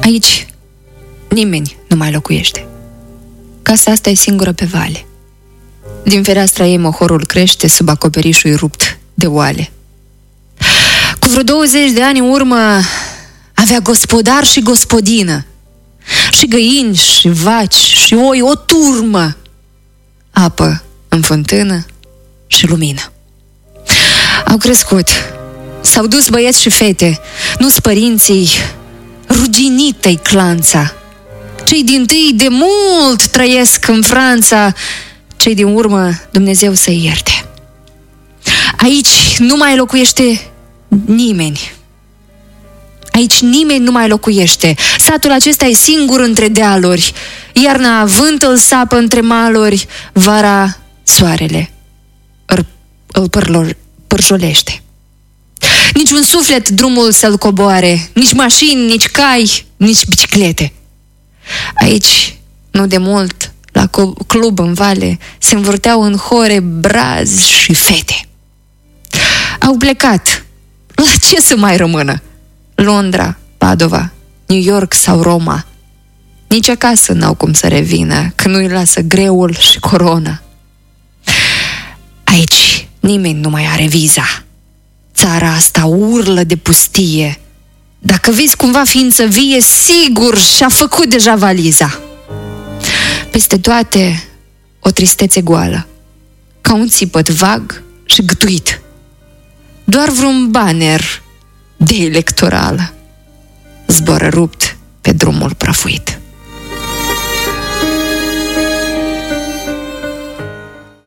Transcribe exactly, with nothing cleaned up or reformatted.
Aici nimeni nu mai locuiește. Casa asta e singură pe vale. Din fereastra ei mohorul crește sub acoperișul rupt de oale. Cu vreo douăzeci de ani în urmă avea gospodar și gospodină, și găini, și vaci, și oi, o turmă, apă în fântână și lumină. Au crescut, s-au dus băieți și fete, nu-s părinții, ruginită-i clanța. Cei dintâi de mult trăiesc în Franța, cei din urmă Dumnezeu să-i ierte. Aici nu mai locuiește nimeni. Aici nimeni nu mai locuiește. Satul acesta e singur între dealuri. Iarna vânt îl sapă între maluri, vara soarele îl, îl părlor, părjolește. Nici un suflet drumul să-l coboare, nici mașini, nici cai, nici biciclete. Aici, nu de mult, la club în vale, se învârteau în hore brazi și fete. Au plecat. La ce să mai rămână? Londra, Padova, New York sau Roma. Nici acasă n-au cum să revină, că nu-i lasă greul și corona. Aici nimeni nu mai are viza. Țara asta urlă de pustie. Dacă vezi cumva ființă vie, sigur și-a făcut deja valiza. Peste toate, o tristețe goală, ca un țipăt vag și gâtuit. Doar vreun banner de electorală zboară rupt pe drumul prăfuit.